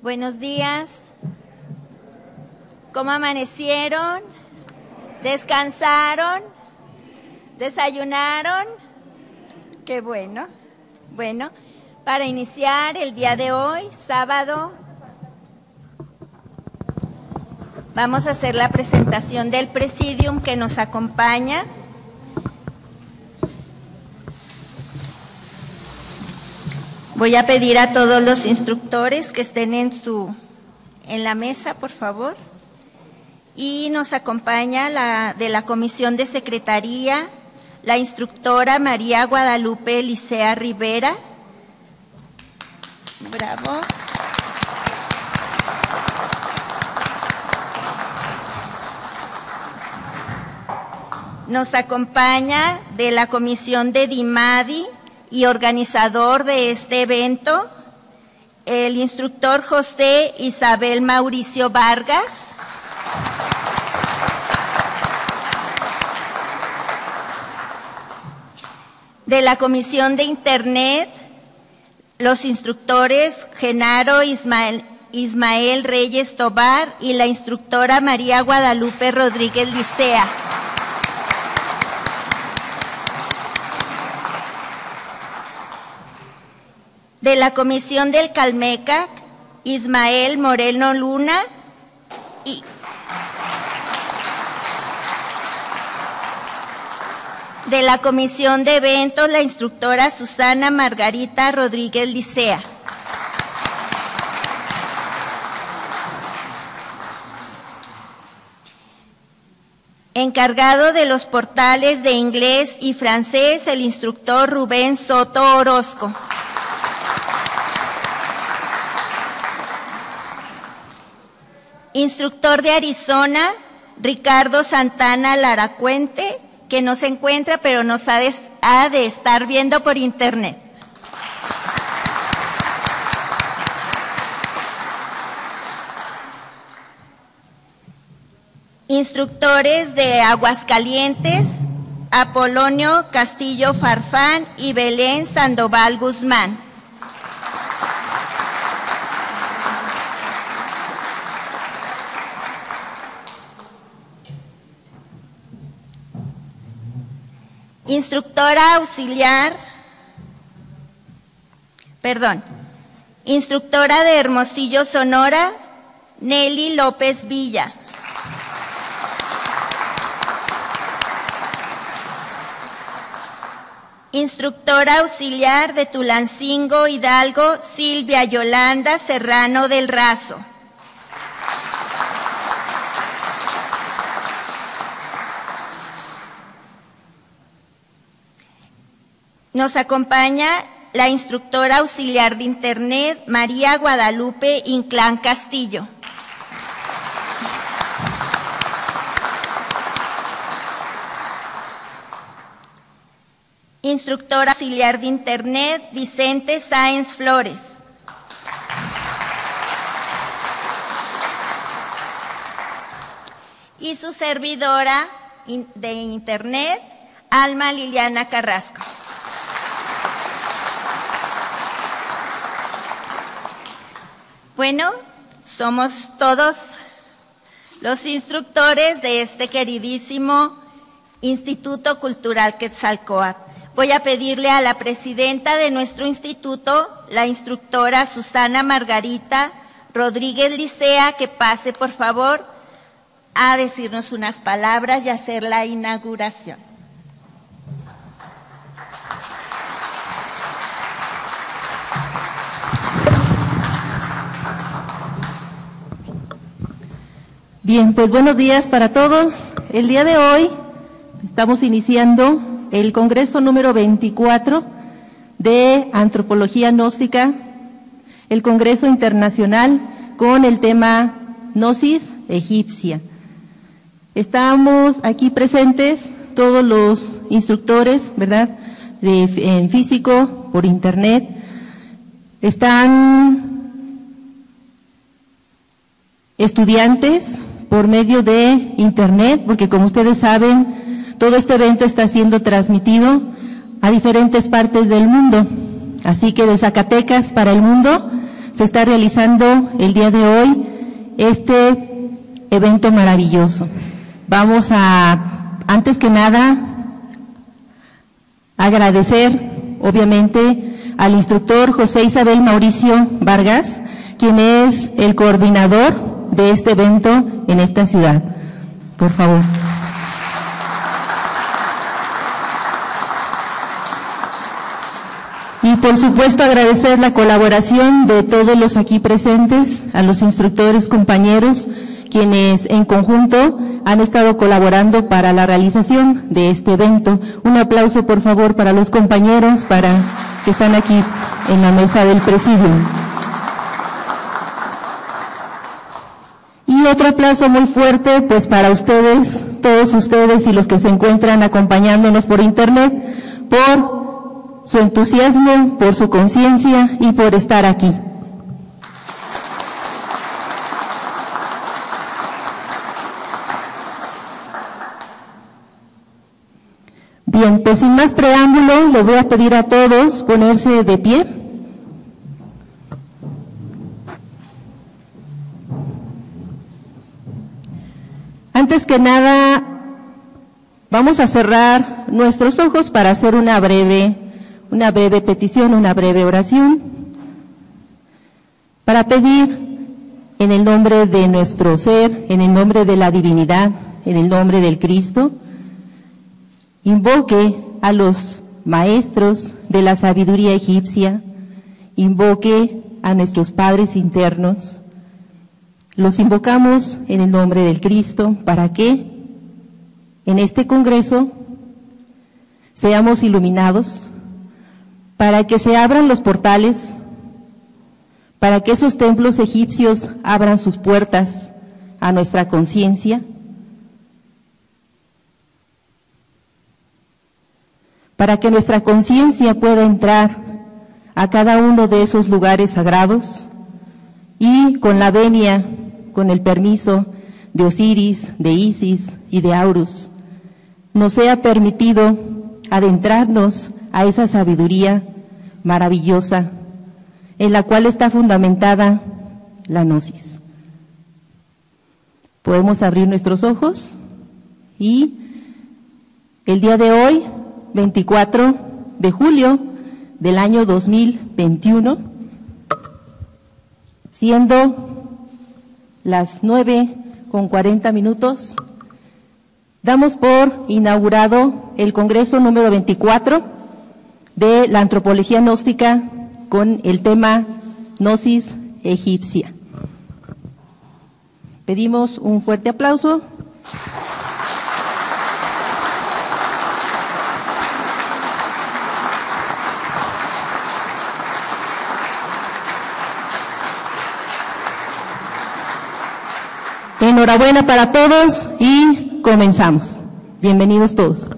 Buenos días. ¿Cómo amanecieron? ¿Descansaron? ¿Desayunaron? Qué bueno. Bueno, para iniciar el día de hoy, sábado, vamos a hacer la presentación del Presidium que nos acompaña. Voy a pedir a todos los instructores que estén en la mesa, por favor. Y nos acompaña de la Comisión de Secretaría, la instructora María Guadalupe Licea Rivera. Bravo. Nos acompaña de la Comisión de DIMADI y organizador de este evento, el instructor José Isabel Mauricio Vargas. De la Comisión de Internet, los instructores Genaro Ismael Reyes Tobar y la instructora María Guadalupe Rodríguez Licea. De la Comisión del Calmecac, Ismael Moreno Luna y de la Comisión de Eventos, la instructora Susana Margarita Rodríguez Licea. Encargado de los portales de inglés y francés, el instructor Rubén Soto Orozco. Instructor de Arizona, Ricardo Santana Laracuente, que no se encuentra, pero nos ha de estar viendo por internet. Instructores de Aguascalientes, Apolonio Castillo Farfán y Belén Sandoval Guzmán. Instructora de Hermosillo, Sonora, Nelly López Villa. Instructora auxiliar de Tulancingo, Hidalgo, Silvia Yolanda Serrano del Razo. Nos acompaña la instructora auxiliar de Internet, María Guadalupe Inclán Castillo. Instructora auxiliar de Internet, Vicente Sáenz Flores. Y su servidora de Internet, Alma Liliana Carrasco. Bueno, somos todos los instructores de este queridísimo Instituto Cultural Quetzalcóatl. Voy a pedirle a la presidenta de nuestro instituto, la instructora Susana Margarita Rodríguez Licea, que pase, por favor, a decirnos unas palabras y hacer la inauguración. Bien, pues buenos días para todos. El día de hoy estamos iniciando el Congreso número 24 de Antropología Gnóstica, el Congreso Internacional con el tema Gnosis Egipcia. Estamos aquí presentes todos los instructores, ¿verdad?, en físico, por internet. Están estudiantes por medio de internet, porque como ustedes saben, todo este evento está siendo transmitido a diferentes partes del mundo. Así que de Zacatecas para el mundo se está realizando el día de hoy este evento maravilloso. Vamos a, antes que nada, agradecer, obviamente, al instructor José Isabel Mauricio Vargas, quien es el coordinador de este evento en esta ciudad. Por favor. Y por supuesto agradecer la colaboración de todos los aquí presentes, a los instructores, compañeros, quienes en conjunto han estado colaborando para la realización de este evento. Un aplauso por favor para los compañeros que están aquí en la mesa del presidium. Y otro aplauso muy fuerte pues para ustedes, todos ustedes y los que se encuentran acompañándonos por internet, por su entusiasmo, por su conciencia y por estar aquí. Bien, pues sin más preámbulo, les voy a pedir a todos ponerse de pie. Antes que nada, vamos a cerrar nuestros ojos para hacer una breve petición, una breve oración, para pedir en el nombre de nuestro ser, en el nombre de la divinidad, en el nombre del Cristo, invoque a los maestros de la sabiduría egipcia, invoque a nuestros padres internos. Los invocamos en el nombre del Cristo para que en este congreso seamos iluminados, para que se abran los portales, para que esos templos egipcios abran sus puertas a nuestra conciencia, para que nuestra conciencia pueda entrar a cada uno de esos lugares sagrados y con la venia, con el permiso de Osiris, de Isis y de Horus, nos sea permitido adentrarnos a esa sabiduría maravillosa en la cual está fundamentada la gnosis. Podemos abrir nuestros ojos y el día de hoy, 24 de julio del año 2021, siendo las 9:40, damos por inaugurado el Congreso número 24 de la Antropología Gnóstica con el tema Gnosis Egipcia. Pedimos un fuerte aplauso. Enhorabuena para todos y comenzamos. Bienvenidos todos.